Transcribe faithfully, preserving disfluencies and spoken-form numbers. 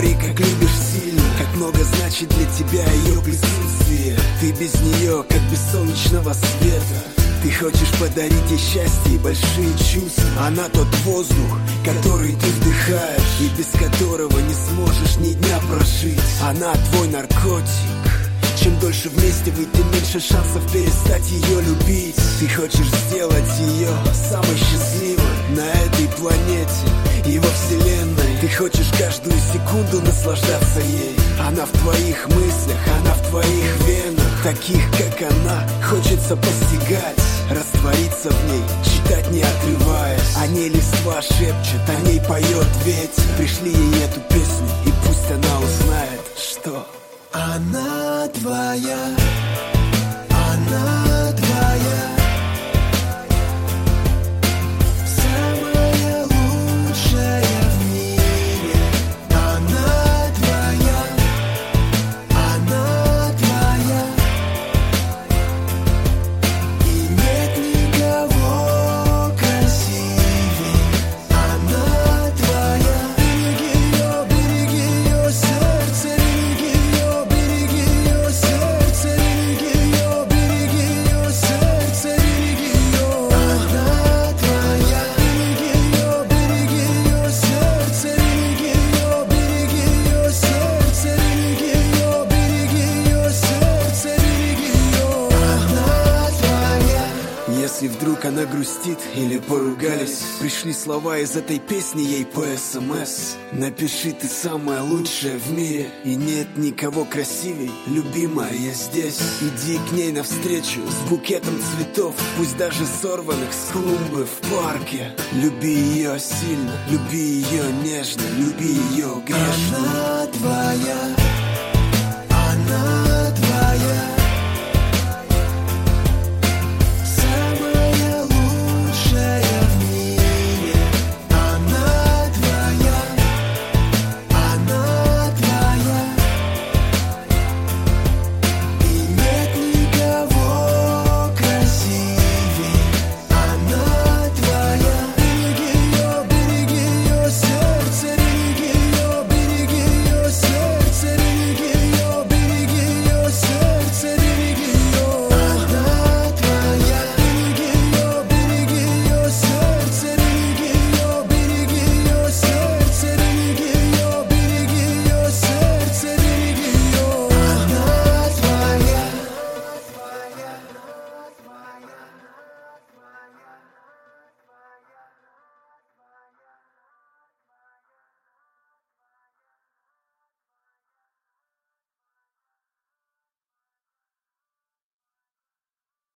Говори, как любишь сильно, как много значит для тебя ее присутствие. Ты без нее, как без солнечного света. Ты хочешь подарить ей счастье и большие чувства. Она тот воздух, который ты вдыхаешь, и без которого не сможешь ни дня прожить. Она твой наркотик. Чем дольше вместе вы, тем меньше шансов перестать ее любить. Ты хочешь сделать ее самой счастливой на этой планете и во вселенной. Ты хочешь каждую секунду наслаждаться ей. Она в твоих мыслях, она в твоих венах. Таких, как она, хочется постигать, раствориться в ней, читать не отрываясь. О ней листва шепчет, о ней поет ветер. Пришли ей эту песню, и пусть она узнает, что она твоя, она твоя, самая лучшая в мире. Она твоя, она твоя, и нет никого красивее. Она твоя, береги ее, береги ее сердце, береги ее, береги ее сердце, береги ее, береги ее сердце, береги ее. Она твоя, береги ее, береги ее сердце, береги ее, береги ее сердце, береги ее, береги ее сердце, береги ее. Она твоя. Если вдруг она грустит или поругались, пришли слова из этой песни ей по СМС. Напиши: ты самая лучшая в мире, и нет никого красивей, любимая, я здесь. Иди к ней навстречу с букетом цветов, пусть даже сорванных с клумбы в парке. Люби ее сильно, люби ее нежно, люби ее грешно. Она твоя, она